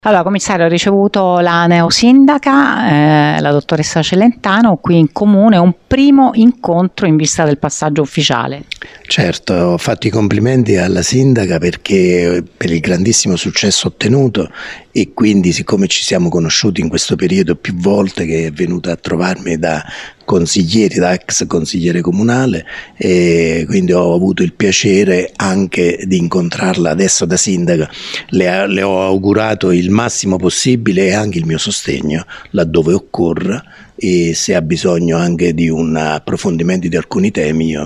Allora, commissario, ho ricevuto la neosindaca, la dottoressa Celentano, qui in comune, un primo incontro in vista del passaggio ufficiale. Certo, ho fatto i complimenti alla sindaca perché per il grandissimo successo ottenuto e quindi siccome ci siamo conosciuti in questo periodo più volte che è venuta a trovarmi da consiglieri, da ex consigliere comunale, e quindi ho avuto il piacere anche di incontrarla adesso da sindaca. Le ho augurato il massimo possibile e anche il mio sostegno laddove occorra, e se ha bisogno anche di un approfondimento di alcuni temi io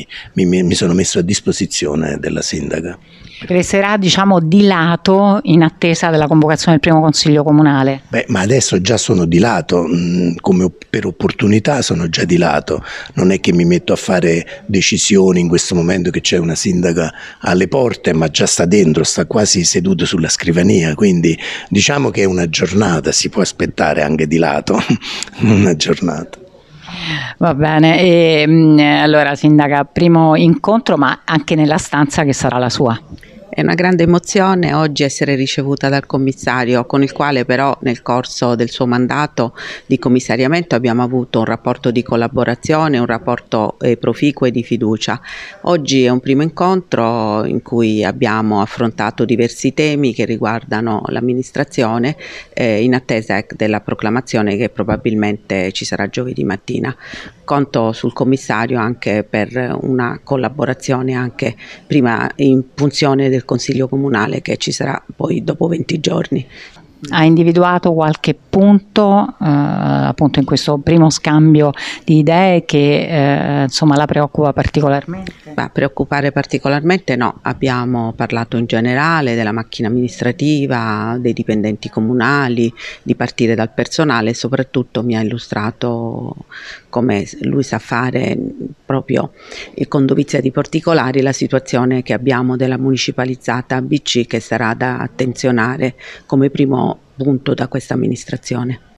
mi sono messo a disposizione della sindaca. Resterà, diciamo, di lato in attesa della convocazione del primo consiglio comunale? Ma adesso già sono di lato, come per opportunità sono già di lato, non è che mi metto a fare decisioni in questo momento che c'è una sindaca alle porte, ma già sta dentro, sta quasi seduto sulla scrivania, quindi diciamo che è una giornata, si può aspettare anche di lato una giornata. Va bene, allora sindaca, primo incontro ma anche nella stanza che sarà la sua. È una grande emozione oggi essere ricevuta dal commissario, con il quale però nel corso del suo mandato di commissariamento abbiamo avuto un rapporto di collaborazione, un rapporto proficuo e di fiducia. Oggi è un primo incontro in cui abbiamo affrontato diversi temi che riguardano l'amministrazione in attesa della proclamazione che probabilmente ci sarà giovedì mattina. Conto sul commissario anche per una collaborazione anche prima in funzione del Consiglio Comunale che ci sarà poi dopo 20 giorni. Ha individuato qualche punto appunto in questo primo scambio di idee che insomma la preoccupa particolarmente? Preoccupare particolarmente no, abbiamo parlato in generale della macchina amministrativa, dei dipendenti comunali, di partire dal personale e soprattutto mi ha illustrato come lui sa fare proprio con dovizia di particolari la situazione che abbiamo della municipalizzata ABC che sarà da attenzionare come primo punto da questa amministrazione.